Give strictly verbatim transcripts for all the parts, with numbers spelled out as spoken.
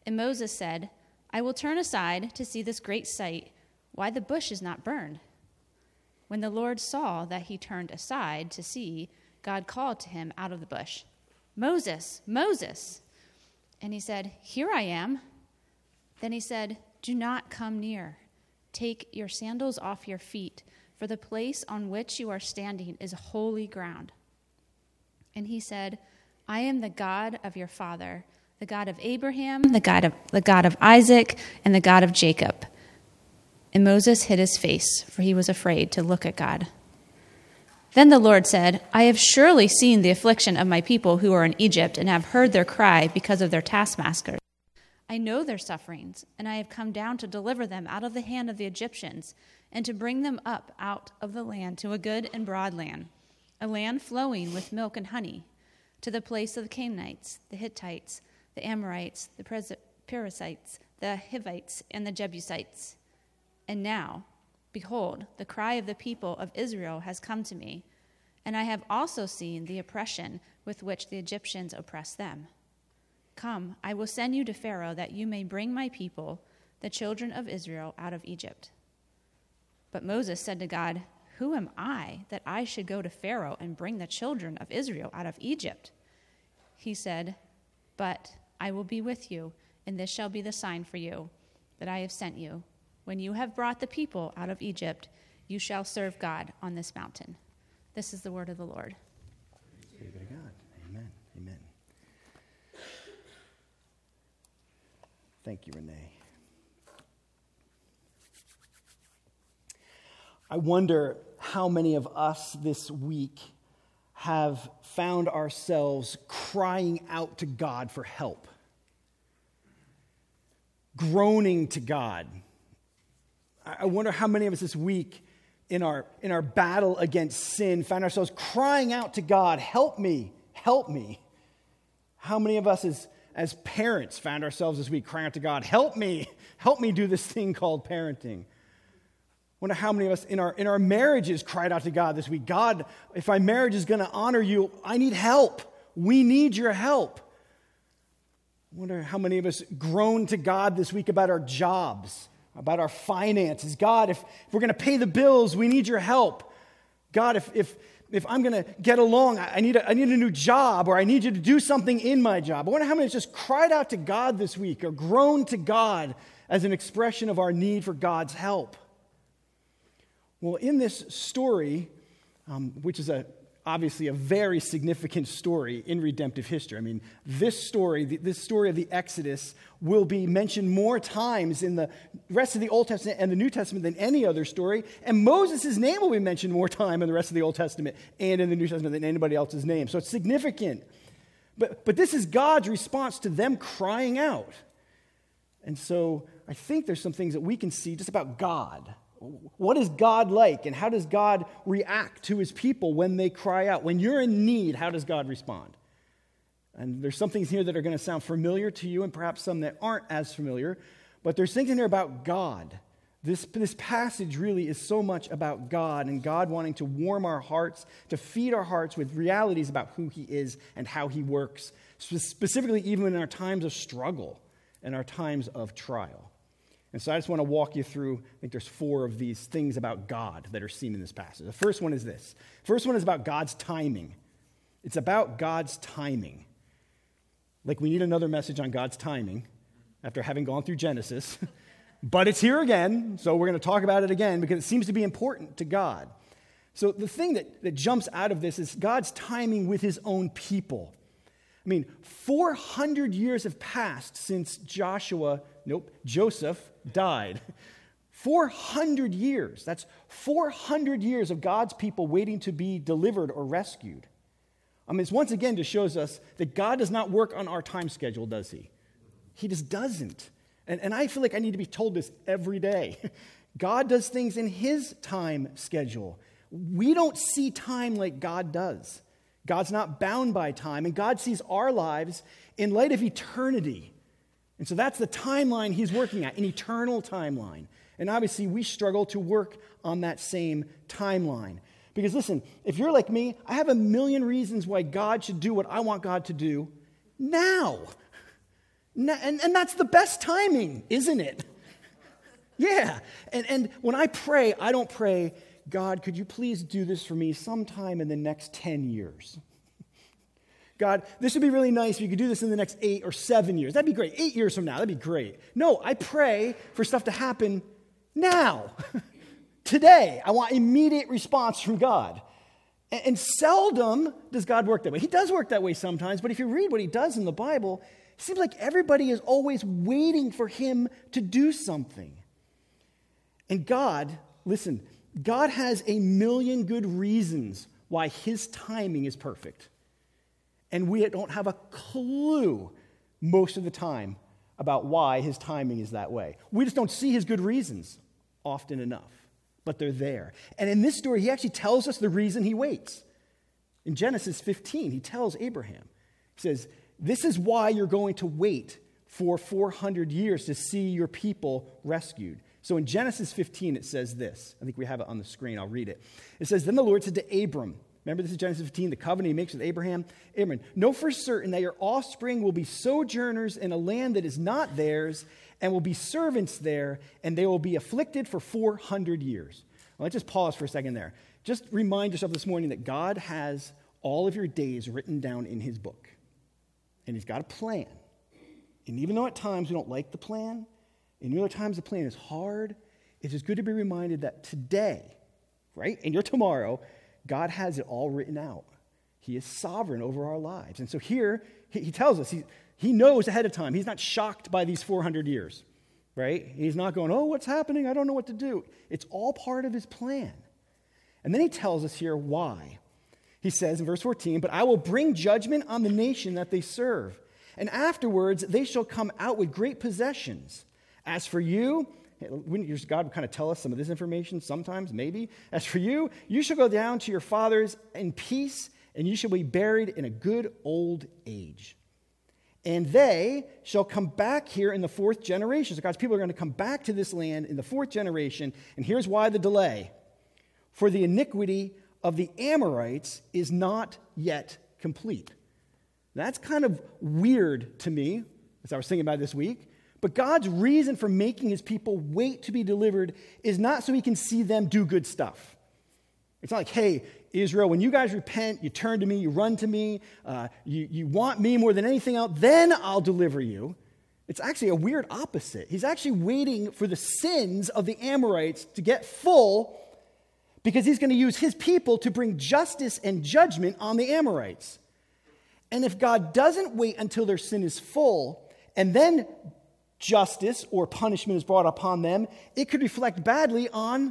And Moses said, I will turn aside to see this great sight, why the bush is not burned. When the Lord saw that he turned aside to see, God called to him out of the bush, Moses, Moses. And he said, Here I am. Then he said, Do not come near. Take your sandals off your feet, for the place on which you are standing is holy ground. And he said, I am the God of your father, the God of Abraham, the God of the God of Isaac, and the God of Jacob. And Moses hid his face, for he was afraid to look at God. Then the Lord said, I have surely seen the affliction of my people who are in Egypt, and have heard their cry because of their taskmasters. I know their sufferings, and I have come down to deliver them out of the hand of the Egyptians, and to bring them up out of the land to a good and broad land, a land flowing with milk and honey, to the place of the Canaanites, the Hittites, the Amorites, the Perizzites, the Hivites, and the Jebusites. And now, behold, the cry of the people of Israel has come to me, and I have also seen the oppression with which the Egyptians oppress them. Come, I will send you to Pharaoh, that you may bring my people, the children of Israel, out of Egypt. But Moses said to God, Who am I, that I should go to Pharaoh and bring the children of Israel out of Egypt? He said, But I will be with you, and this shall be the sign for you, that I have sent you. When you have brought the people out of Egypt, you shall serve God on this mountain. This is the word of the Lord. Praise be to God. Amen. Amen. Thank you, Renee. I wonder how many of us this week have found ourselves crying out to God for help, groaning to God. I wonder how many of us this week in our in our battle against sin found ourselves crying out to God, help me, help me. How many of us as, as parents found ourselves this week crying out to God, help me, help me do this thing called parenting. I wonder how many of us in our in our marriages cried out to God this week, God, if my marriage is going to honor you, I need help. We need your help. I wonder how many of us groaned to God this week about our jobs, about our finances. God, if, if we're going to pay the bills, we need your help. God, if if if I'm going to get along, I need a, I need a new job, or I need you to do something in my job. I wonder how many of us just cried out to God this week or groaned to God as an expression of our need for God's help. Well, in this story, um, which is a obviously a very significant story in redemptive history. I mean, this story, this story of the Exodus will be mentioned more times in the rest of the Old Testament and the New Testament than any other story. And Moses' name will be mentioned more time in the rest of the Old Testament and in the New Testament than anybody else's name. So it's significant. But, but this is God's response to them crying out. And so I think there's some things that we can see just about God. What is God like, and how does God react to his people when they cry out? When you're in need, how does God respond? And there's some things here that are going to sound familiar to you, and perhaps some that aren't as familiar, but there's things in here about God. This, this passage really is so much about God, and God wanting to warm our hearts, to feed our hearts with realities about who he is and how he works, specifically even in our times of struggle and our times of trial. And so I just want to walk you through, I think there's four of these things about God that are seen in this passage. The first one is this. First one is about God's timing. It's about God's timing. Like we need another message on God's timing after having gone through Genesis. But it's here again, so we're going to talk about it again because it seems to be important to God. So the thing that, that jumps out of this is God's timing with his own people. I mean, four hundred years have passed since Joshua, nope, Joseph died. four hundred years. That's four hundred years of God's people waiting to be delivered or rescued. I mean, it's once again just shows us that God does not work on our time schedule, does he? He just doesn't. And, and I feel like I need to be told this every day. God does things in his time schedule. We don't see time like God does. God's not bound by time, and God sees our lives in light of eternity. And so that's the timeline he's working at, an eternal timeline. And obviously, we struggle to work on that same timeline. Because listen, if you're like me, I have a million reasons why God should do what I want God to do now. And, and that's the best timing, isn't it? Yeah. And, and when I pray, I don't pray, God, could you please do this for me sometime in the next ten years? God, this would be really nice if you could do this in the next eight or seven years. That'd be great. Eight years from now, that'd be great. No, I pray for stuff to happen now, today. I want immediate response from God. And, and seldom does God work that way. He does work that way sometimes, but if you read what he does in the Bible, it seems like everybody is always waiting for him to do something. And God, listen, God has a million good reasons why his timing is perfect. And we don't have a clue most of the time about why his timing is that way. We just don't see his good reasons often enough, but they're there. And in this story, he actually tells us the reason he waits. In Genesis fifteen, he tells Abraham, he says, this is why you're going to wait for four hundred years to see your people rescued. So in Genesis fifteen, it says this. I think we have it on the screen. I'll read it. It says, then the Lord said to Abram, remember this is Genesis fifteen, the covenant he makes with Abraham. Abram, know for certain that your offspring will be sojourners in a land that is not theirs and will be servants there, and they will be afflicted for four hundred years. Well, let's just pause for a second there. Just remind yourself this morning that God has all of your days written down in his book. And he's got a plan. And even though at times we don't like the plan, and even though at times the plan is hard, it's just good to be reminded that today, right, and your tomorrow, God has it all written out. He is sovereign over our lives. And so here, he, he tells us, he, he knows ahead of time. He's not shocked by these four hundred years, right? He's not going, oh, what's happening? I don't know what to do. It's all part of his plan. And then he tells us here why. He says in verse fourteen, but I will bring judgment on the nation that they serve, and afterwards they shall come out with great possessions. As for you, wouldn't God kind of tell us some of this information sometimes, maybe? As for you, you shall go down to your fathers in peace, and you shall be buried in a good old age. And they shall come back here in the fourth generation. So God's people are going to come back to this land in the fourth generation, and here's why the delay. For the iniquity of the Amorites is not yet complete. That's kind of weird to me, as I was thinking about it this week. But God's reason for making his people wait to be delivered is not so he can see them do good stuff. It's not like, hey, Israel, when you guys repent, you turn to me, you run to me, uh, you, you want me more than anything else, then I'll deliver you. It's actually a weird opposite. He's actually waiting for the sins of the Amorites to get full because he's going to use his people to bring justice and judgment on the Amorites. And if God doesn't wait until their sin is full and then justice or punishment is brought upon them, it could reflect badly on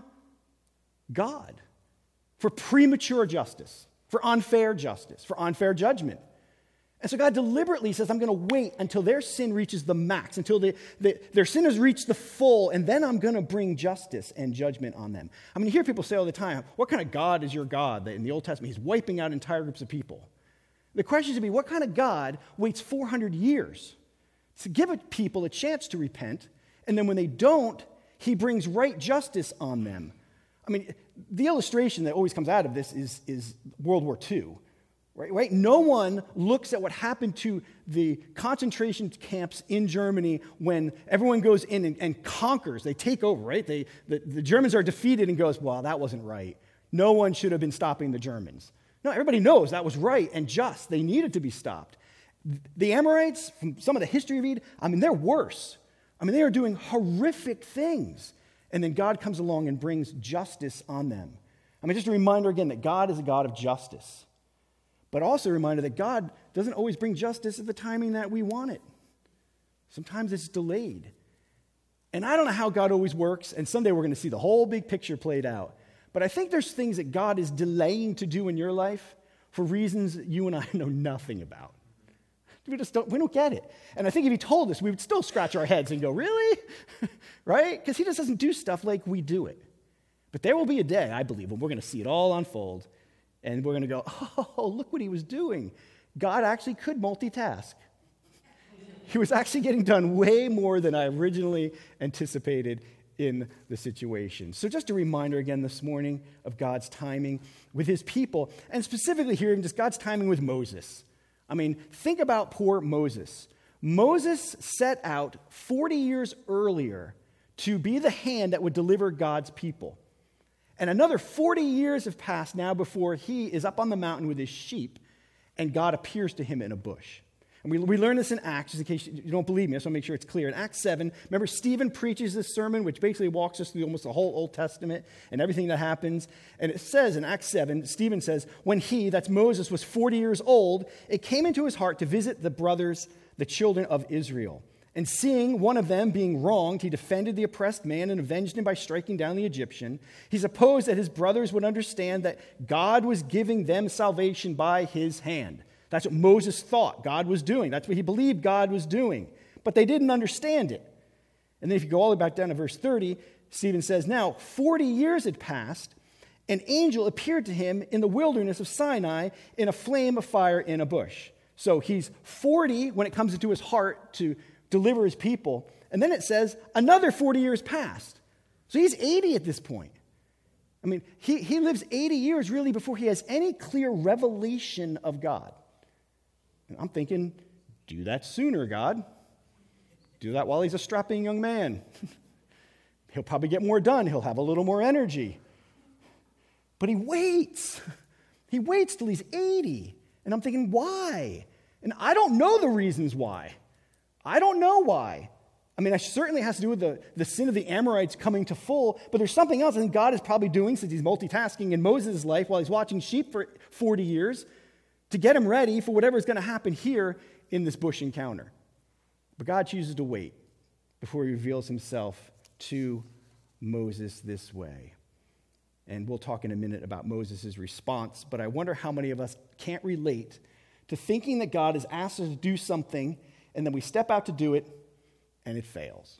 God for premature justice, for unfair justice, for unfair judgment. And so God deliberately says, I'm going to wait until their sin reaches the max, until they, they, their sin has reached the full, and then I'm going to bring justice and judgment on them. I mean, you hear people say all the time, what kind of God is your God? That in the Old Testament, he's wiping out entire groups of people. The question should be, what kind of God waits four hundred years to give a people a chance to repent, and then when they don't, he brings right justice on them? I mean, the illustration that always comes out of this is, is World War Two. Right, right? No one looks at what happened to the concentration camps in Germany when everyone goes in and, and conquers. They take over, right? They, the, the Germans are defeated and goes, well, that wasn't right. No one should have been stopping the Germans. No, everybody knows that was right and just. They needed to be stopped. The Amorites, from some of the history you read, I mean, they're worse. I mean, they are doing horrific things. And then God comes along and brings justice on them. I mean, just a reminder again that God is a God of justice. But also a reminder that God doesn't always bring justice at the timing that we want it. Sometimes it's delayed. And I don't know how God always works, and someday we're going to see the whole big picture played out. But I think there's things that God is delaying to do in your life for reasons that you and I know nothing about. We just don't, we don't get it. And I think if he told us, we would still scratch our heads and go, really? Right? Because he just doesn't do stuff like we do it. But there will be a day, I believe, when we're going to see it all unfold. And we're going to go, oh, look what he was doing. God actually could multitask. He was actually getting done way more than I originally anticipated in the situation. So just a reminder again this morning of God's timing with his people, and specifically here, just God's timing with Moses. I mean, think about poor Moses. Moses set out forty years earlier to be the hand that would deliver God's people. And another forty years have passed now before he is up on the mountain with his sheep, and God appears to him in a bush. And we, we learn this in Acts, just in case you don't believe me, I just want to make sure it's clear. In Acts seven, remember Stephen preaches this sermon, which basically walks us through almost the whole Old Testament and everything that happens. And it says in Acts seven, Stephen says, when he, that's Moses, was forty years old, it came into his heart to visit the brothers, the children of Israel. And seeing one of them being wronged, he defended the oppressed man and avenged him by striking down the Egyptian. He supposed that his brothers would understand that God was giving them salvation by his hand. That's what Moses thought God was doing. That's what he believed God was doing. But they didn't understand it. And then if you go all the way back down to verse thirty, Stephen says, now forty years had passed, an angel appeared to him in the wilderness of Sinai in a flame of fire in a bush. So he's forty when it comes into his heart to deliver his people. And then it says another forty years passed. So he's eighty at this point. I mean, he, he lives eighty years really before he has any clear revelation of God. And I'm thinking, do that sooner, God. Do that while he's a strapping young man. He'll probably get more done. He'll have a little more energy. But he waits. He waits till he's eighty. And I'm thinking, why? And I don't know the reasons why. I don't know why. I mean, it certainly has to do with the, the sin of the Amorites coming to full, but there's something else I think God is probably doing since he's multitasking in Moses' life while he's watching sheep for forty years to get him ready for whatever is going to happen here in this bush encounter. But God chooses to wait before he reveals himself to Moses this way. And we'll talk in a minute about Moses' response, but I wonder how many of us can't relate to thinking that God has asked us to do something and then we step out to do it, and it fails.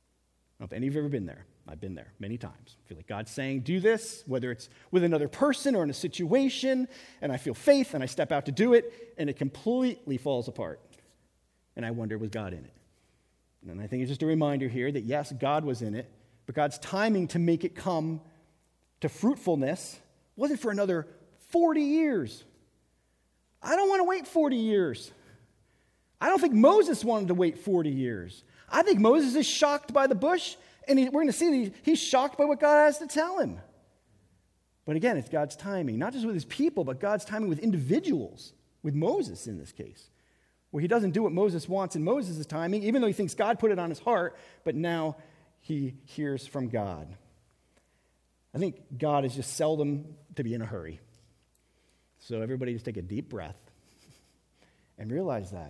I don't know if any of you have ever been there. I've been there many times. I feel like God's saying, do this, whether it's with another person or in a situation, and I feel faith, and I step out to do it, and it completely falls apart. And I wonder, was God in it? And I think it's just a reminder here that, yes, God was in it, but God's timing to make it come to fruitfulness wasn't for another forty years. I don't want to wait forty years. I don't think Moses wanted to wait forty years. I think Moses is shocked by the bush, and he, we're going to see that he's shocked by what God has to tell him. But again, it's God's timing, not just with his people, but God's timing with individuals, with Moses in this case, where he doesn't do what Moses wants in Moses' timing, even though he thinks God put it on his heart, but now he hears from God. I think God is just seldom to be in a hurry. So everybody just take a deep breath and realize that.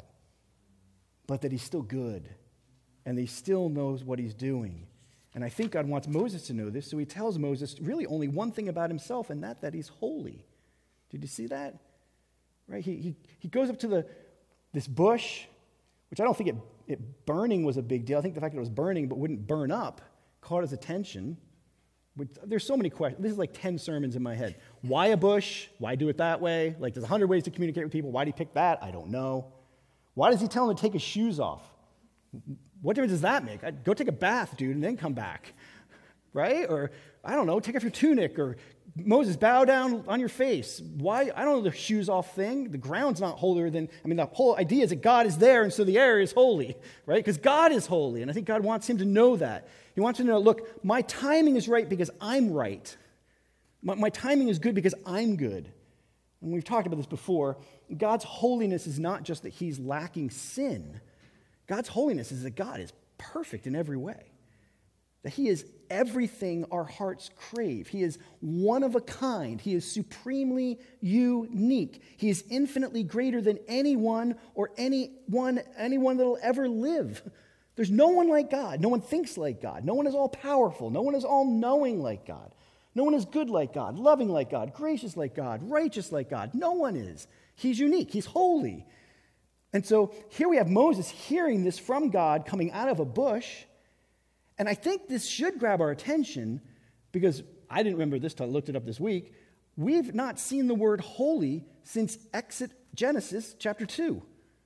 But that he's still good, and he still knows what he's doing. And I think God wants Moses to know this, so he tells Moses really only one thing about himself, and that that he's holy. Did you see that? Right? He he, he goes up to the this bush, which I don't think it, it burning was a big deal. I think the fact that it was burning but wouldn't burn up caught his attention. There's so many questions. This is like ten sermons in my head. Why a bush? Why do it that way? Like, there's a hundred ways to communicate with people. Why did he pick that? I don't know. Why does he tell him to take his shoes off? What difference does that make? I'd go take a bath, dude, and then come back, right? Or, I don't know, take off your tunic, or Moses, bow down on your face. Why? I don't know the shoes off thing. The ground's not holier than, I mean, the whole idea is that God is there, and so the air is holy, right? Because God is holy, and I think God wants him to know that. He wants him to know, look, my timing is right because I'm right. My, my timing is good because I'm good. And we've talked about this before. God's holiness is not just that he's lacking sin. God's holiness is that God is perfect in every way. That he is everything our hearts crave. He is one of a kind. He is supremely unique. He is infinitely greater than anyone or anyone, anyone that will ever live. There's no one like God. No one thinks like God. No one is all-powerful. No one is all-knowing like God. No one is good like God, loving like God, gracious like God, righteous like God. No one is. He's unique. He's holy. And so here we have Moses hearing this from God coming out of a bush. And I think this should grab our attention because I didn't remember this till I looked it up this week. We've not seen the word holy since Exodus, Genesis chapter two,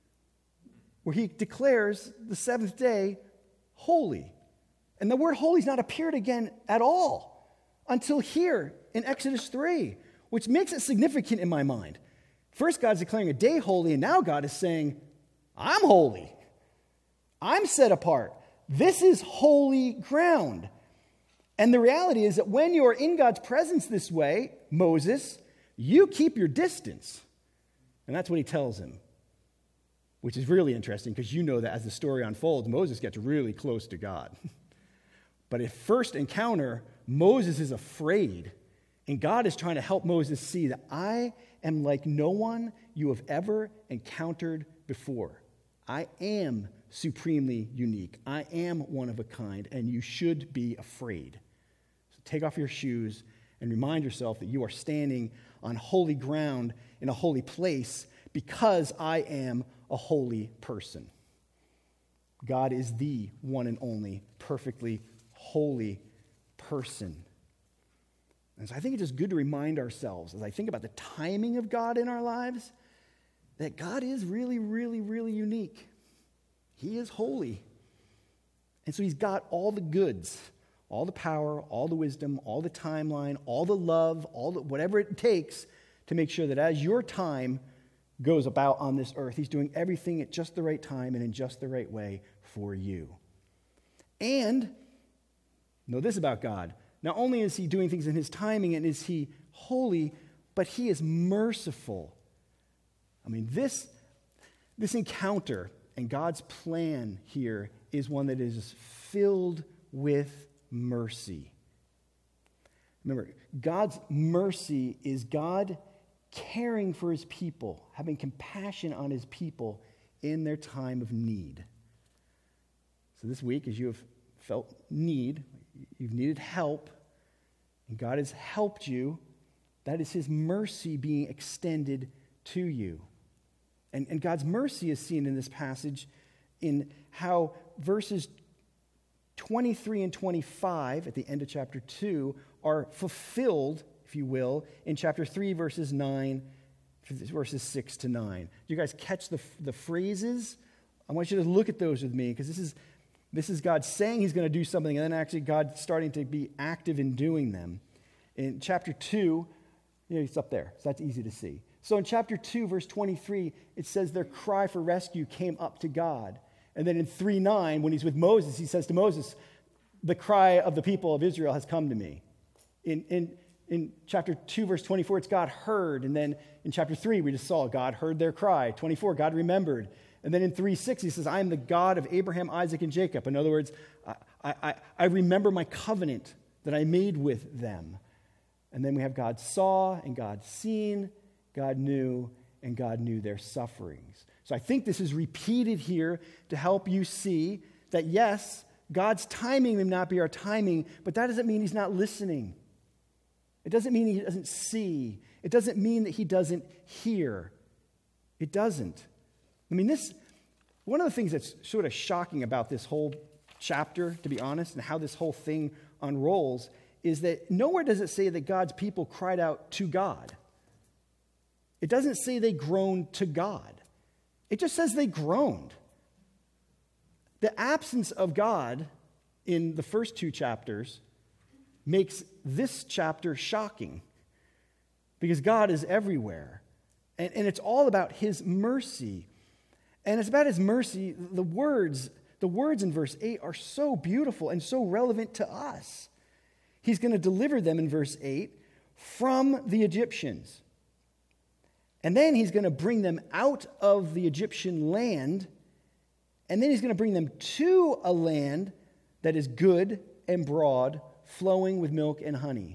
where he declares the seventh day holy. And the word holy has not appeared again at all until here in Exodus three, which makes it significant in my mind. First, God's declaring a day holy, and now God is saying, I'm holy. I'm set apart. This is holy ground. And the reality is that when you're in God's presence this way, Moses, you keep your distance. And that's what he tells him, which is really interesting because you know that as the story unfolds, Moses gets really close to God. But at first encounter, Moses is afraid. And God is trying to help Moses see that I am like no one you have ever encountered before. I am supremely unique. I am one of a kind, and you should be afraid. So take off your shoes and remind yourself that you are standing on holy ground in a holy place because I am a holy person. God is the one and only perfectly holy person. And so I think it's just good to remind ourselves, as I think about the timing of God in our lives, that God is really, really, really unique. He is holy. And so he's got all the goods, all the power, all the wisdom, all the timeline, all the love, all the whatever it takes to make sure that as your time goes about on this earth, he's doing everything at just the right time and in just the right way for you. And know this about God. Not only is he doing things in his timing and is he holy, but he is merciful. I mean, this, this encounter and God's plan here is one that is filled with mercy. Remember, God's mercy is God caring for his people, having compassion on his people in their time of need. So this week, as you have felt need, you've needed help, and God has helped you, that is his mercy being extended to you. And, and God's mercy is seen in this passage in how verses twenty-three and twenty-five at the end of chapter two are fulfilled, if you will, in chapter three, verses nine, verses six to nine. Do you guys catch the, the phrases? I want you to look at those with me, because this is, this is God saying he's going to do something, and then actually God starting to be active in doing them. In chapter two, you know, it's up there, so that's easy to see. So in chapter two, verse twenty-three, it says their cry for rescue came up to God. And then in three nine, when he's with Moses, he says to Moses, the cry of the people of Israel has come to me. In, in, in chapter two, verse twenty-four, it's God heard. And then in chapter three, we just saw God heard their cry. twenty-four, God remembered. And then in three six, he says, I am the God of Abraham, Isaac, and Jacob. In other words, I, I, I remember my covenant that I made with them. And then we have God saw and God seen, God knew, and God knew their sufferings. So I think this is repeated here to help you see that, yes, God's timing may not be our timing, but that doesn't mean he's not listening. It doesn't mean he doesn't see. It doesn't mean that he doesn't hear. It doesn't. I mean, this, one of the things that's sort of shocking about this whole chapter, to be honest, and how this whole thing unrolls, is that nowhere does it say that God's people cried out to God. It doesn't say they groaned to God. It just says they groaned. The absence of God in the first two chapters makes this chapter shocking, because God is everywhere. And, and it's all about his mercy. And it's about his mercy. The words, the words in verse eight are so beautiful and so relevant to us. He's going to deliver them in verse eight from the Egyptians. And then he's going to bring them out of the Egyptian land. And then he's going to bring them to a land that is good and broad, flowing with milk and honey.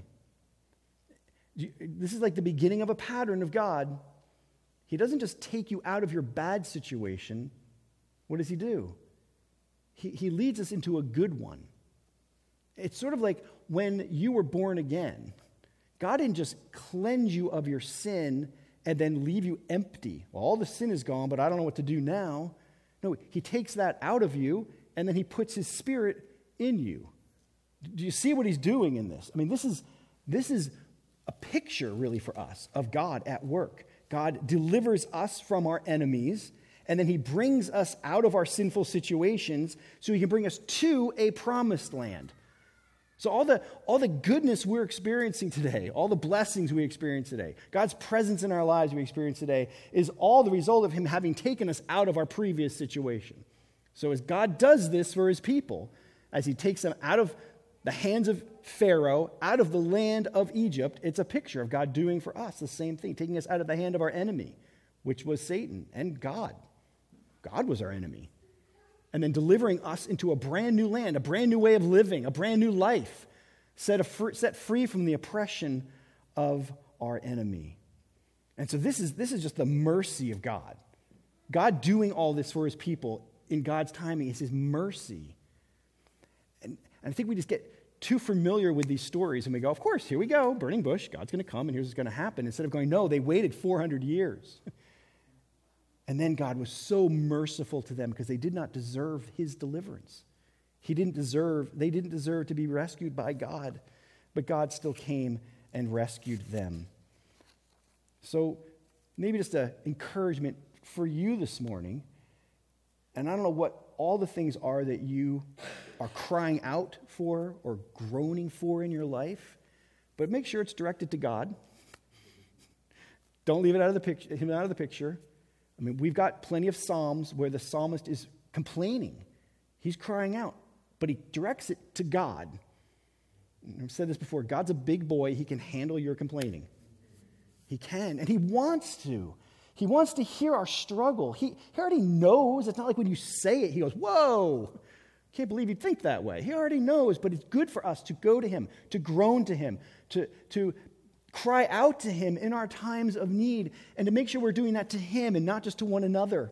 This is like the beginning of a pattern of God. He doesn't just take you out of your bad situation. What does he do? He, he leads us into a good one. It's sort of like when you were born again. God didn't just cleanse you of your sin and then leave you empty. Well, all the sin is gone, but I don't know what to do now. No, he takes that out of you, and then he puts his Spirit in you. Do you see what he's doing in this? I mean, this is, this is a picture, really, for us of God at work. God delivers us from our enemies, and then he brings us out of our sinful situations so he can bring us to a promised land. So all the, all the goodness we're experiencing today, all the blessings we experience today, God's presence in our lives we experience today, is all the result of him having taken us out of our previous situation. So as God does this for his people, as he takes them out of the hands of Pharaoh, out of the land of Egypt, it's a picture of God doing for us the same thing, taking us out of the hand of our enemy, which was Satan, and God. God was our enemy. And then delivering us into a brand new land, a brand new way of living, a brand new life, set, a, set free from the oppression of our enemy. And so this is, this is just the mercy of God. God doing all this for his people in God's timing is his mercy. And, and I think we just get too familiar with these stories and we go, of course, here we go, burning bush, God's going to come and here's what's going to happen. Instead of going, no, they waited four hundred years. And then God was so merciful to them because they did not deserve his deliverance. He didn't deserve, they didn't deserve to be rescued by God, but God still came and rescued them. So maybe just an encouragement for you this morning, and I don't know what all the things are that you are crying out for or groaning for in your life, but make sure it's directed to God. Don't leave it out of the picture, him out of the picture. I mean, we've got plenty of Psalms where the psalmist is complaining. He's crying out, but he directs it to God. I've said this before, God's a big boy. He can handle your complaining. He can, and he wants to. He wants to hear our struggle. He, he already knows. It's not like when you say it, he goes, whoa, can't believe you'd think that way. He already knows, but it's good for us to go to him, to groan to him, to, to cry out to him in our times of need, and to make sure we're doing that to him and not just to one another,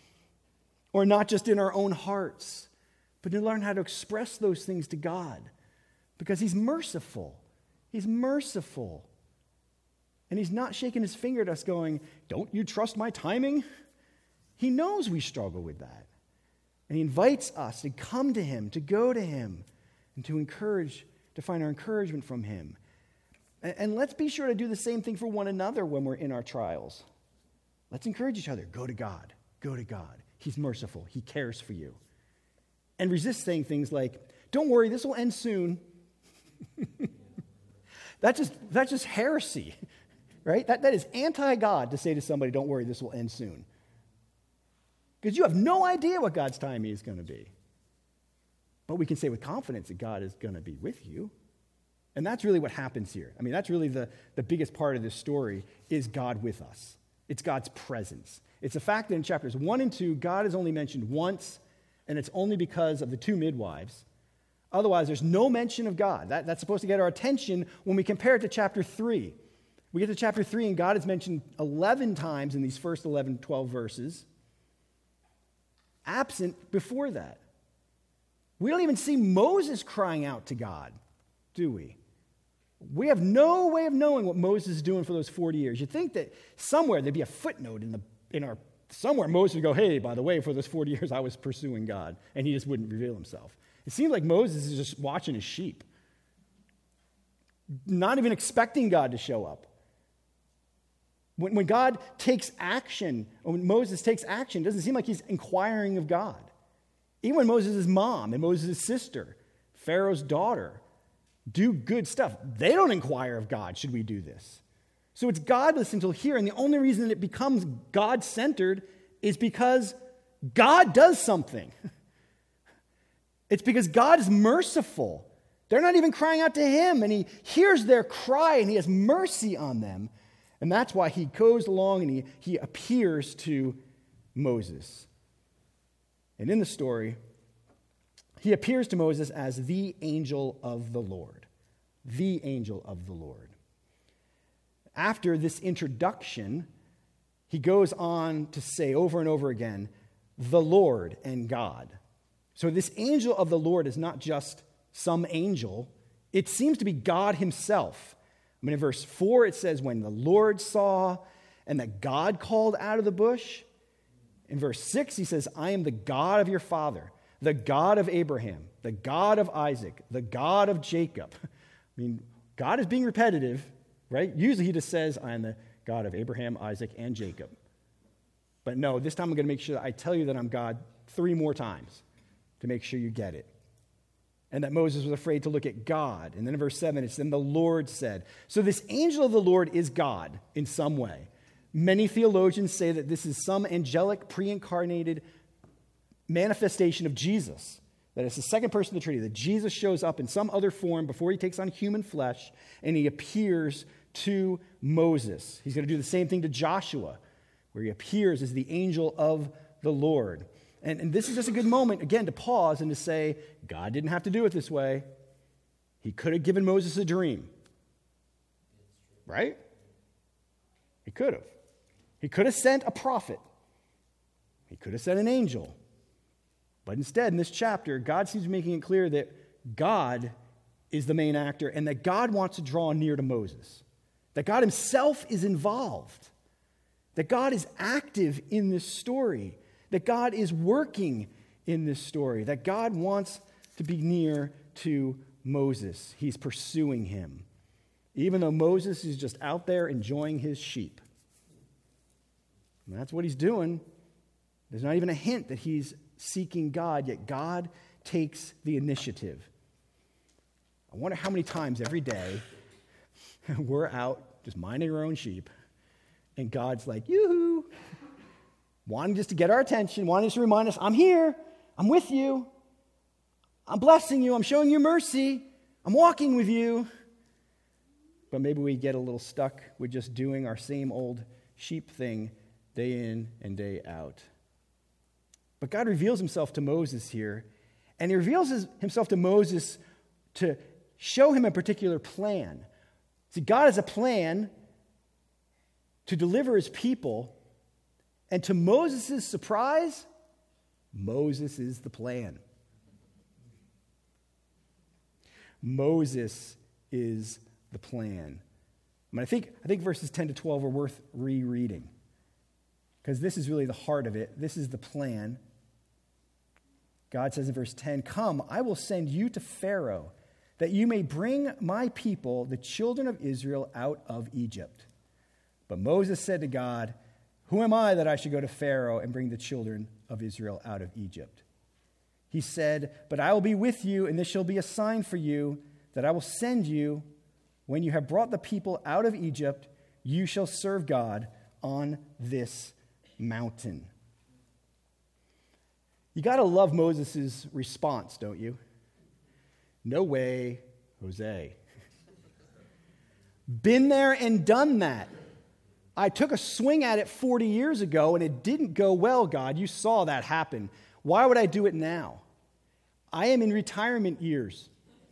or not just in our own hearts, but to learn how to express those things to God, because he's merciful. He's merciful. And he's not shaking his finger at us going, don't you trust my timing? He knows we struggle with that. And he invites us to come to him, to go to him, and to encourage, to find our encouragement from him. And, and let's be sure to do the same thing for one another when we're in our trials. Let's encourage each other. Go to God. Go to God. He's merciful. He cares for you. And resist saying things like, don't worry, this will end soon. That's just, that's just heresy. Right? That, that is anti-God to say to somebody, don't worry, this will end soon. Because you have no idea what God's timing is going to be. But we can say with confidence that God is going to be with you. And that's really what happens here. I mean, that's really the, the biggest part of this story is God with us. It's God's presence. It's a fact that in chapters one and two, God is only mentioned once, and it's only because of the two midwives. Otherwise, there's no mention of God. That, that's supposed to get our attention when we compare it to chapter three. We get to chapter three, and God is mentioned eleven times in these first eleven, twelve verses, absent before that. We don't even see Moses crying out to God, do we? We have no way of knowing what Moses is doing for those forty years. You'd think that somewhere there'd be a footnote in the in our somewhere Moses would go, hey, by the way, for those forty years I was pursuing God, and he just wouldn't reveal himself. It seems like Moses is just watching his sheep, not even expecting God to show up. When, when God takes action, or when Moses takes action, it doesn't seem like he's inquiring of God. Even when Moses' mom and Moses' sister, Pharaoh's daughter, do good stuff, they don't inquire of God, should we do this? So it's godless until here, and the only reason it becomes God-centered is because God does something. It's because God is merciful. They're not even crying out to him, and he hears their cry, and he has mercy on them. And that's why he goes along and he, he appears to Moses. And in the story, he appears to Moses as the angel of the Lord. The angel of the Lord. After this introduction, he goes on to say over and over again, the Lord and God. So this angel of the Lord is not just some angel. It seems to be God himself. I mean, in verse four, it says, when the Lord saw and that God called out of the bush. In verse six, he says, I am the God of your father, the God of Abraham, the God of Isaac, the God of Jacob. I mean, God is being repetitive, right? Usually he just says, I am the God of Abraham, Isaac, and Jacob. But no, this time I'm going to make sure that I tell you that I'm God three more times to make sure you get it. And that Moses was afraid to look at God. And then in verse seven, it's then the Lord said. So this angel of the Lord is God in some way. Many theologians say that this is some angelic, pre-incarnated manifestation of Jesus. That it's the second person of the Trinity, that Jesus shows up in some other form before he takes on human flesh, and he appears to Moses. He's going to do the same thing to Joshua, where he appears as the angel of the Lord. And, and this is just a good moment, again, to pause and to say, God didn't have to do it this way. He could have given Moses a dream. Right? He could have. He could have sent a prophet. He could have sent an angel. But instead, in this chapter, God seems to be making it clear that God is the main actor and that God wants to draw near to Moses. That God himself is involved. That God is active in this story. That God is working in this story. That God wants to be near to Moses. He's pursuing him. Even though Moses is just out there enjoying his sheep. And that's what he's doing. There's not even a hint that he's seeking God, yet God takes the initiative. I wonder how many times every day we're out just minding our own sheep, and God's like, yoo-hoo, wanting just to get our attention, wanting just to remind us, I'm here, I'm with you, I'm blessing you, I'm showing you mercy, I'm walking with you. But maybe we get a little stuck with just doing our same old sheep thing day in and day out. But God reveals himself to Moses here, and he reveals his, himself to Moses to show him a particular plan. See, God has a plan to deliver his people, and to Moses' surprise, Moses is the plan. Moses is the plan. I mean, I think, I think verses ten to twelve are worth rereading, because this is really the heart of it. This is the plan. God says in verse ten, "Come, I will send you to Pharaoh, that you may bring my people, the children of Israel, out of Egypt." But Moses said to God, "Who am I that I should go to Pharaoh and bring the children of Israel out of Egypt?" He said, "But I will be with you, and this shall be a sign for you, that I will send you. When you have brought the people out of Egypt, you shall serve God on this mountain." You got to love Moses' response, don't you? "No way, Jose." Been there and done that. I took a swing at it forty years ago, and it didn't go well, God. You saw that happen. Why would I do it now? I am in retirement years.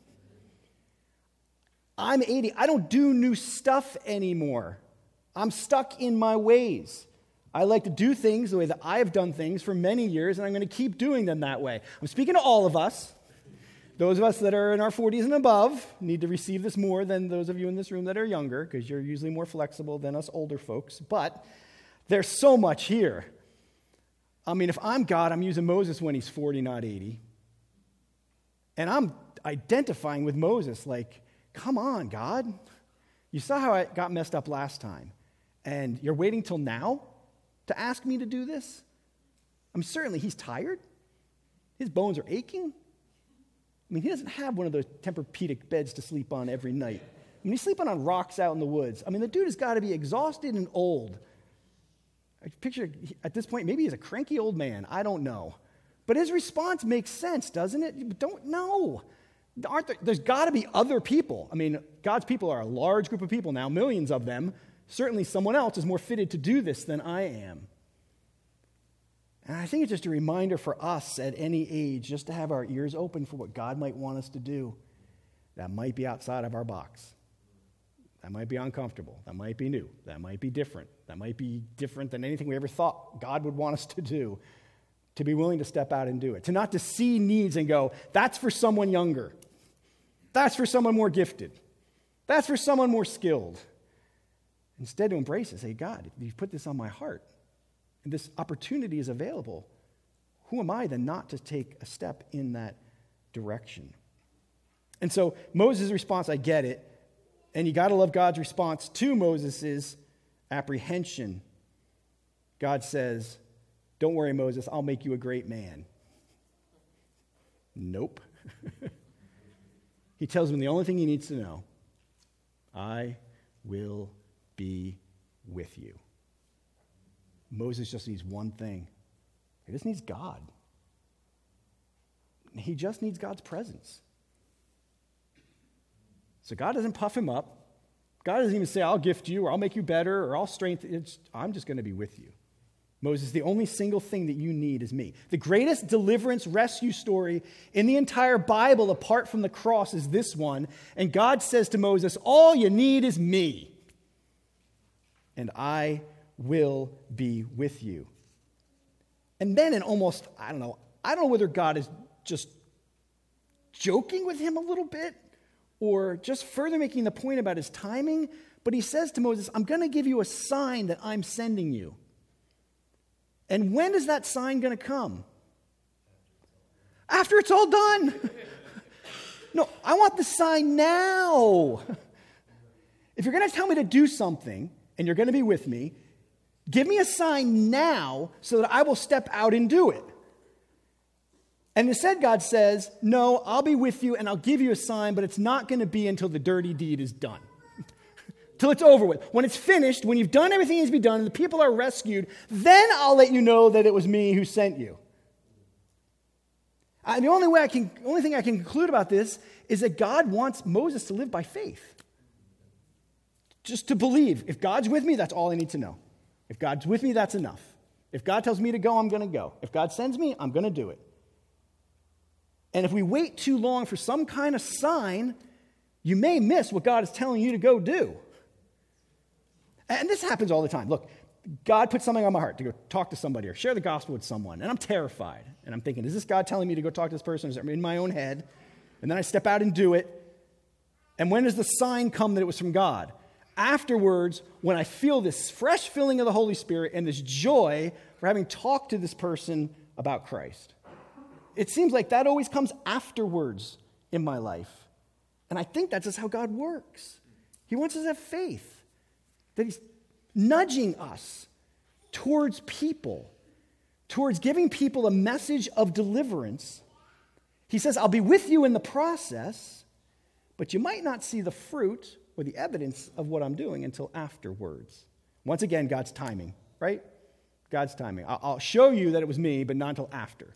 I'm eighty. I don't do new stuff anymore. I'm stuck in my ways. I like to do things the way that I have done things for many years, and I'm going to keep doing them that way. I'm speaking to all of us. Those of us that are in our forties and above need to receive this more than those of you in this room that are younger, because you're usually more flexible than us older folks. But there's so much here. I mean, if I'm God, I'm using Moses when he's forty, not eighty. And I'm identifying with Moses like, come on, God. You saw how I got messed up last time. And you're waiting till now to ask me to do this? I mean, certainly he's tired. His bones are aching. I mean, he doesn't have one of those Tempur-Pedic beds to sleep on every night. I mean, he's sleeping on rocks out in the woods. I mean, the dude has got to be exhausted and old. I picture, at this point, maybe he's a cranky old man. I don't know. But his response makes sense, doesn't it? Don't know. Aren't there, there's got to be other people. I mean, God's people are a large group of people now, millions of them. Certainly someone else is more fitted to do this than I am. And I think it's just a reminder for us at any age just to have our ears open for what God might want us to do. That might be outside of our box. That might be uncomfortable. That might be new. That might be different. That might be different than anything we ever thought God would want us to do. To be willing to step out and do it. To not to see needs and go, that's for someone younger. That's for someone more gifted. That's for someone more skilled. Instead, to embrace it, say, God, you've put this on my heart, and this opportunity is available. Who am I then not to take a step in that direction? And so Moses' response, I get it, and you got to love God's response to Moses' apprehension. God says, "Don't worry, Moses, I'll make you a great man." Nope. He tells him the only thing he needs to know: I will be with you. Moses just needs one thing. He just needs God. He just needs God's presence. So God doesn't puff him up. God doesn't even say, I'll gift you, or I'll make you better, or I'll strengthen you. I'm just going to be with you. Moses, the only single thing that you need is me. The greatest deliverance rescue story in the entire Bible, apart from the cross, is this one. And God says to Moses, all you need is me. And I will be with you. And then in almost, I don't know, I don't know whether God is just joking with him a little bit, or just further making the point about his timing, but he says to Moses, I'm going to give you a sign that I'm sending you. And when is that sign going to come? After it's all done. No, I want the sign now. If you're going to tell me to do something, and you're going to be with me, give me a sign now so that I will step out and do it. And instead, God says, no, I'll be with you and I'll give you a sign, but it's not going to be until the dirty deed is done. Till it's over with. When it's finished, when you've done everything that needs to be done and the people are rescued, then I'll let you know that it was me who sent you. And the only way I can, only thing I can conclude about this is that God wants Moses to live by faith. Just to believe. If God's with me, that's all I need to know. If God's with me, that's enough. If God tells me to go, I'm going to go. If God sends me, I'm going to do it. And if we wait too long for some kind of sign, you may miss what God is telling you to go do. And this happens all the time. Look, God put something on my heart to go talk to somebody or share the gospel with someone, and I'm terrified. And I'm thinking, is this God telling me to go talk to this person? Or is it in my own head? And then I step out and do it. And when does the sign come that it was from God? Afterwards, when I feel this fresh filling of the Holy Spirit and this joy for having talked to this person about Christ. It seems like that always comes afterwards in my life. And I think that's just how God works. He wants us to have faith. That he's nudging us towards people, towards giving people a message of deliverance. He says, I'll be with you in the process, but you might not see the fruit or the evidence of what I'm doing until afterwards. Once again, God's timing, right? God's timing. I'll show you that it was me, but not until after.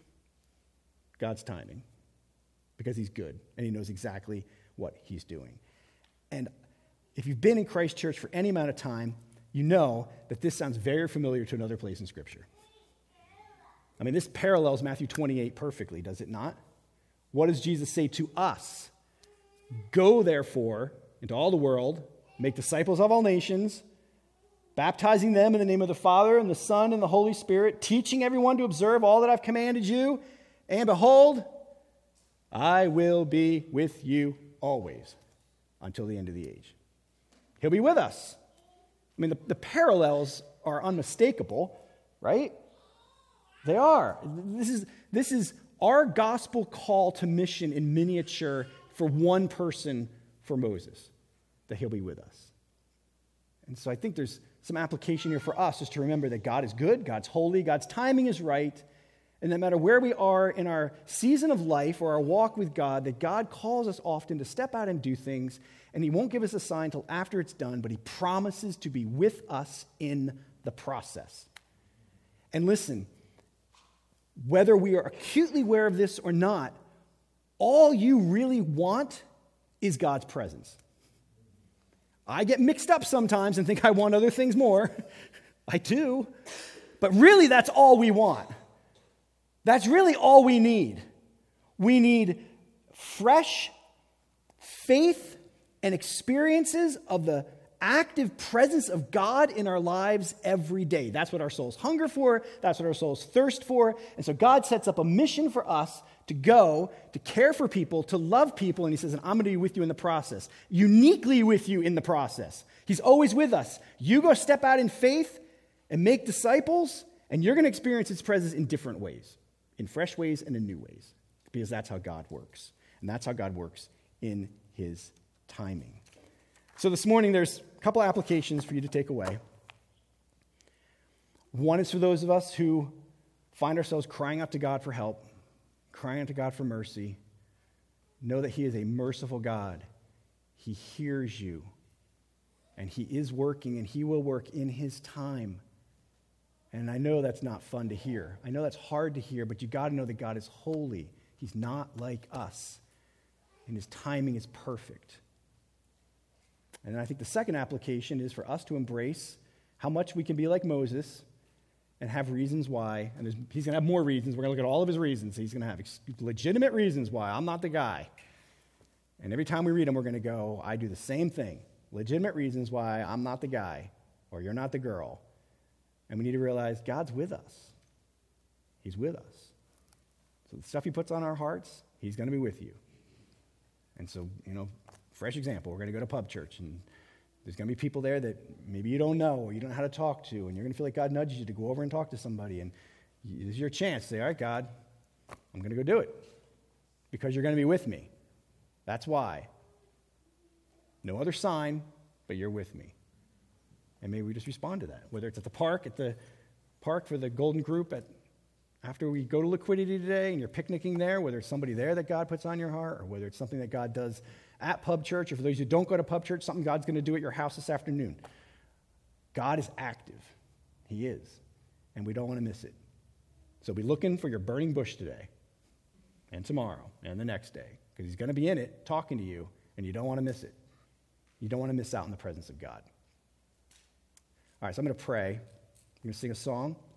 God's timing. Because he's good, and he knows exactly what he's doing. And if you've been in Christ Church for any amount of time, you know that this sounds very familiar to another place in Scripture. I mean, this parallels Matthew twenty-eight perfectly, does it not? What does Jesus say to us? Go, therefore, into all the world, make disciples of all nations, baptizing them in the name of the Father and the Son and the Holy Spirit, teaching everyone to observe all that I've commanded you, and behold, I will be with you always until the end of the age. He'll be with us. I mean, the, the parallels are unmistakable, right? They are. This is, this is our gospel call to mission in miniature for one person, for Moses, that he'll be with us. And so I think there's some application here for us, just to remember that God is good, God's holy, God's timing is right, and no matter where we are in our season of life or our walk with God, that God calls us often to step out and do things, and he won't give us a sign until after it's done, but he promises to be with us in the process. And listen, whether we are acutely aware of this or not, all you really want is God's presence. I get mixed up sometimes and think I want other things more. I do. But really, that's all we want. That's really all we need. We need fresh faith and experiences of the active presence of God in our lives every day. That's what our souls hunger for. That's what our souls thirst for. And so God sets up a mission for us to go, to care for people, to love people. And he says, and I'm going to be with you in the process, uniquely with you in the process. He's always with us. You go step out in faith and make disciples, and you're going to experience his presence in different ways, in fresh ways and in new ways, because that's how God works. And that's how God works in his timing. So this morning, there's a couple applications for you to take away. One is for those of us who find ourselves crying out to God for help, crying out to God for mercy. Know that he is a merciful God. He hears you, and he is working, and he will work in his time. And I know that's not fun to hear. I know that's hard to hear, but you got to know that God is holy. He's He's not like us. And his timing is perfect. And I think the second application is for us to embrace how much we can be like Moses and have reasons why. And he's going to have more reasons. We're going to look at all of his reasons. He's going to have legitimate reasons why I'm not the guy. And every time we read them, we're going to go, I do the same thing. Legitimate reasons why I'm not the guy or you're not the girl. And we need to realize God's with us. He's with us. So the stuff he puts on our hearts, he's going to be with you. And so, you know, fresh example, we're going to go to Pub Church, and there's going to be people there that maybe you don't know or you don't know how to talk to, and you're going to feel like God nudges you to go over and talk to somebody, and this is your chance to say, all right, God, I'm going to go do it because you're going to be with me. That's why. No other sign, but you're with me. And maybe we just respond to that, whether it's at the park, at the park for the Golden Group, at after we go to Liquidity today and you're picnicking there, whether it's somebody there that God puts on your heart or whether it's something that God does at Pub Church, or for those who don't go to Pub Church, something God's going to do at your house this afternoon. God is active. He is. And we don't want to miss it. So be looking for your burning bush today and tomorrow and the next day, because he's going to be in it talking to you, and you don't want to miss it. You don't want to miss out in the presence of God. All right, so I'm going to pray. I'm going to sing a song.